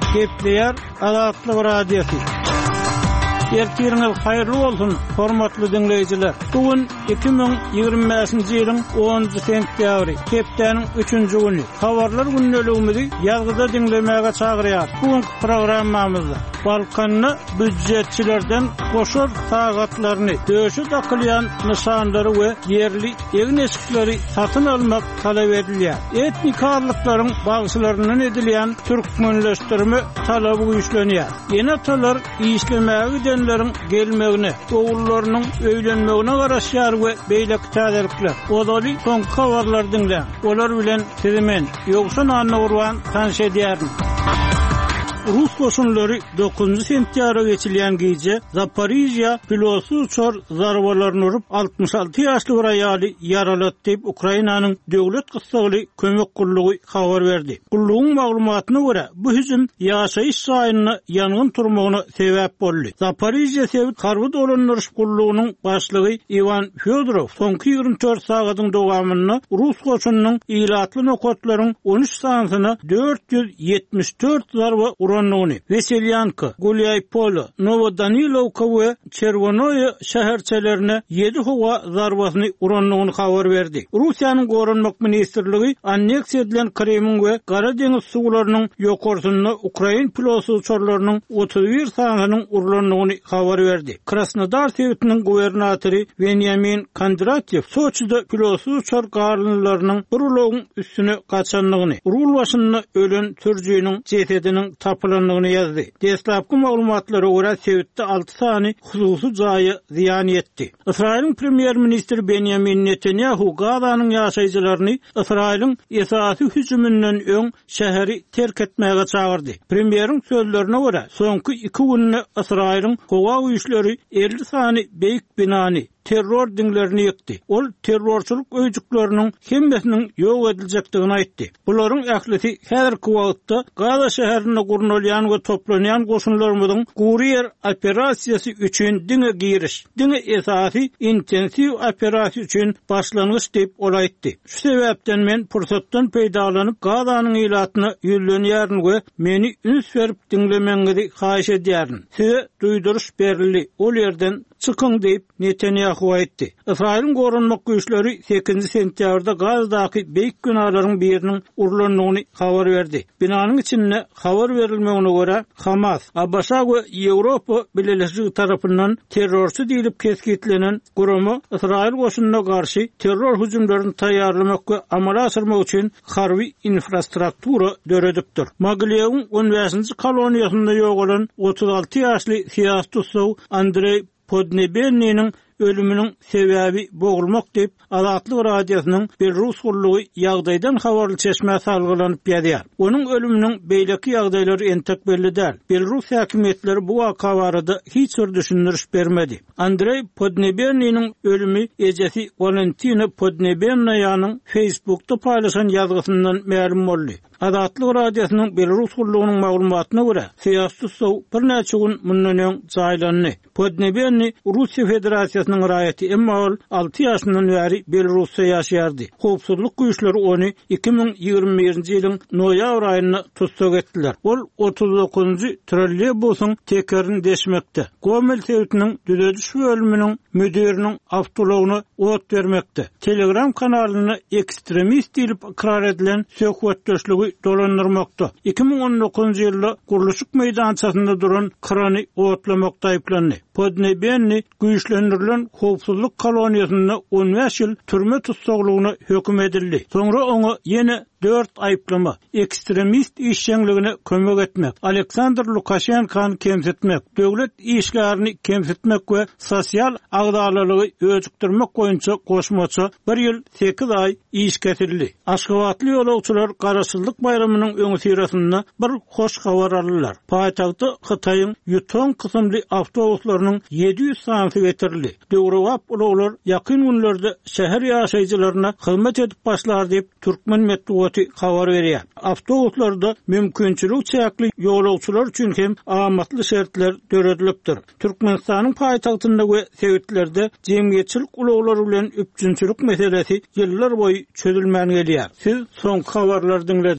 Gepleyer Azatlyk Radiosu. Ertiriniz hayırlı olsun, hormatly dinleyijiler. Bugün 2025-nji ýylyň 10-njy sentýabry, hepdeniň 3-nji güni. Habarlar günnäligimizi ýazgyda dinlemäge çagyrýar. Bugünkü programmamyzda Balkanyny büdjetçilerden goşar tagatlaryny, döşe dakylýan nişanlary we yerli egin eşikleri satyn almak talap edilýär. Etnik arlyklaryň bagşylarynyň edilýän türkmenleşdirme talaby güýçlenýär. Ýene talar işlemäge gidenleriň gelmegine, oğullarynyň öýlenmegine garaşýar we beýleki täzelikler. Odaly soňky habarlar dinle. Olar bilen sizimen ýoksa anna urwan tanış edýärin. Rus koşunları 9 sentyabra geçilýän gece Zaporizhia pilotsy uçar zarbalaryny urup 66 ýaşly bir aýaly yaralatdy diýip Ukrainanyň döwlet gysgaly kömek gullugy habar berdi. Gullugyň maglumatyna görä bu hüjüm ýaşaýyş saýyny ýangyn turmagyna sebäp boldy. Zaporizhia sewit harby dolandyryş gullugynyň başlygy Ivan Fyodorov soňky 24 sagatyň dowamyny Rus koşunynyň ilatly nokatlaryň 13 sanatyna 474 zarba Veselyanka, Gulyaypolo, Novodanilovka we Chervonoye şäherçelerine 7 howa zarbasyny uranlygyny habar berdi. Russiýanyň Gorunmak ministrligi anneksiýa edilen Krymy we Gara deňiz suwlarynyň ýokarsyny Ukrain pilotsy uçarlarynyň 31 sanatynyň uranlygyny habar berdi. Krasnodar sewitiniň gubernatory Benyamin Kondratyev Soçyda pilotsy uçar garlylarynyň bir ulogyň üstüne gaçanlygyny, rul başyny ölen türjüýüniň jesediniň tapylanlygyny ýazdy. Deslapky maglumatlara görä sewitde 6 sany hususy jaýy ziýan etdi. Israýlyň premier ministri Benjamin Netanyahu Gazanyň ýaşaýjylaryny Israýlyň esasy hüjümünden öň şäheri terk etmäge çagyrdy. Premieriň sözlerine görä soňky 2 günde Israýlyň howa güýçleri 50 sany beýik binany terror dinlerini yıktı. Ol terrorçuluk öýjükleriniň hemmesiniň ýok ediljekdigini aýtdy. Bularyň ählisi häzirki wagtda Gaza şäherine gurnalýan we toplanýan goşunlarymyzyň Gurier operasiýasy üçin diňe giriş, diňe esasy intensiw operasiýa üçin başlangyç diýip ol aýtdy. Şu sebäpden men pursatdan peýdalanyp Gazanyň ilatyna ýürlenýärin we meni üns berip dinlemeňizi haýyş edýärin. Size duýduruş berildi. Ol ýerden çykyň diýip Netanyahu aýtdy. Israýlyň gorunmak güýçleri 8 sentýabrda Gazadaky beýik binalaryň biriniň urlanlygyny habar berdi. Binanyň içinde habar berilmegine görä Hamas, Abşa we Ýewropa Birleşigi tarapyndan terrorçy diýilip keskitlenen gurumy Israýl goşunyna garşy terror hüjümlerini taýýarlamak we amala asyrmak üçin harby infrastruktura döredipdir. Mogilewyň 15-nji koloniýasynda ýogalan 36 ýaşly siýasatçy Andrey Podnebennyň ölümünün sebäbi boğulmak diýip Azatlyk Radiosynyň bir Rus gullugy ýagdaýdan habarly çeşme salgylanyp ýazýar. Onuň ölüminiň beýleki ýagdaýlary entek belli däl. Belarus häkimetleri bu waka barada hiç bir düşündiriş bermedi. Andrey Podnebennyň ölümi ejesi Valentina Podnebennaýanyň Facebookda paýlaşan ýazgysyndan ma'lum boldy. Azatlyk Radiosynyň Belarus gullugynyň maglumatyna görä, siýasatçy bir näçe gün mundan öň jaýlandy. Podnebenny Russiýa Federasiýasynyň raýaty, emma ol 6 ýaşyndan bäri Belarusda ýaşaýardy. Howpsuzlyk güýçleri ony 2021-nji ýylyň noýabr aýyna tutsak etdiler. Ol 39-njy trolleýbusyň tekerini deşmekde. Gomel sewitiniň düzediş bölüminiň müdiriniň awtologyna ot bermekde. Telegram kanalyny ekstremist diýip ikrar edilen söhbetdeşligi dolandyrmakda. 2019-njy ýylda Guruluşuk meýdançasynda duran krany otlamakda aýplandy. Podnebenny güýçlendirilen howpsuzlyk koloniýasyna 15 ýyl türme tutsaklygyna höküm edildi. Soňra oňa ýene 4 aýplama, ekstremist işçiligine kömek etmek, Aleksandr Lukashenkany kemsetmek, döwlet işlerini kemsetmek we sosial agdalalygy öýjükdirmek boýunça goşmaça 1 ýyl 8 aý iş kesildi. Aşgabatly ýolagçylar Garaşsyzlyk bayramynyň öňü sirasynda bir hoş habar aldylar. Paýtagtda Hytaýyň ýutan kysymly awtobuslarynyň 700 sanaty getirildi. Döwrewap ulaglar ýakyn günlerde şäher ýaşaýjylaryna hyzmat edip başlar diýip Türkmen medeniýeti habar berýär. Awtobuslarda mümkinçilik çäkli ýolagçylar üçin hem amatly şertler döredilipdir. Türkmenistanyň paýtagtynda we sewitlerde jemgyýetçilik ulaglary bilen üpjünçilik meselesi ýyllar boýy çözülmän gelýär. Siz soňky habarlary dinlediniz.